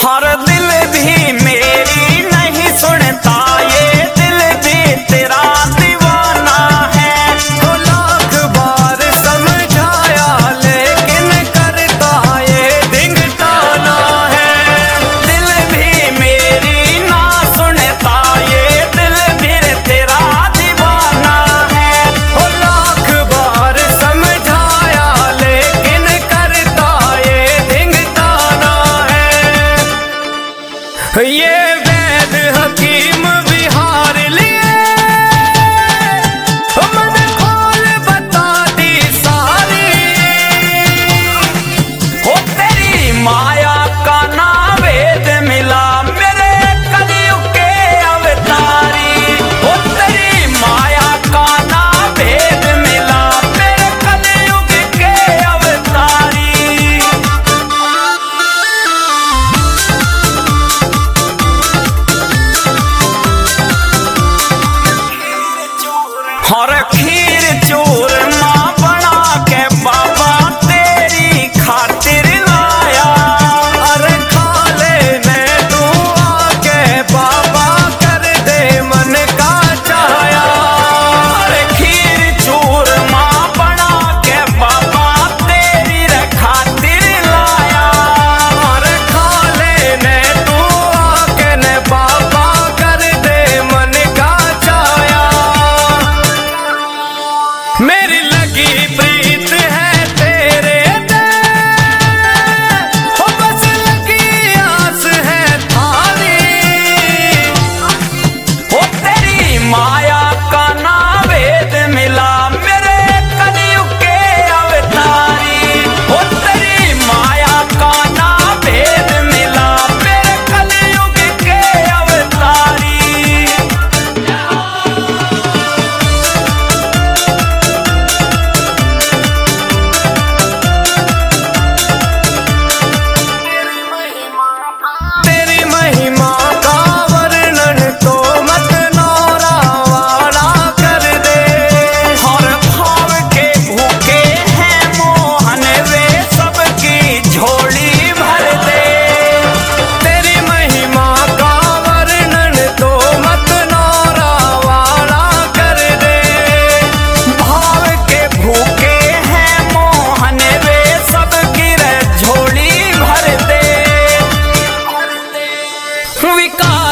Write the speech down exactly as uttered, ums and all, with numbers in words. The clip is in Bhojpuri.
हर दिल भी मेरी नहीं सुनता, ये दिल भी तेरा दीवाना है। तो लाख बार समझाया लेकिन करता ये ढिंगटाना है। दिल भी मेरी ना सुनता, ये दिल भी तेरा दीवाना है। ओ लाख बार समझाया लेकिन करता ये ढिंगटाना है। ये वैद हकीम बिहार लिए मन खोल बता दी सारी। हो तेरी माया का ना वेद मिला मेरे कलयुग के अवतारी। हो तेरी माया का ना वेद मिला मेरे कलयुग के अवतारी। हर खीर चूरमा बना के बाबा तेरी खातिर लाया। अरे खा लेने तू आके बाबा कर दे मन का चाया। हर खीर चूरमा बना के बाबा तेरी खातिर लाया। अरे खा लेने तू आके ने बाबा कर दे मन का चाया। मेरी लगी प्रीत है तेरे दे, ओ बस लगी आस है थारी। हो तेरी माया का ना वेद मिला मेरे कलयुग के अवतारी। हो तेरी माया का ना वेद मिला मेरे कलयुग के अवतारी। तेरी महिमा का वर्णन तो मत नौरा वाला कर दे। हर भाव के भूखे हैं मोहन वे सबकी झोली भर दे। तेरी महिमा का वर्णन तो मत नौरा वाला कर दे। भाव के भूखे हैं मोहन वे सबकी झोली भर दे। विकास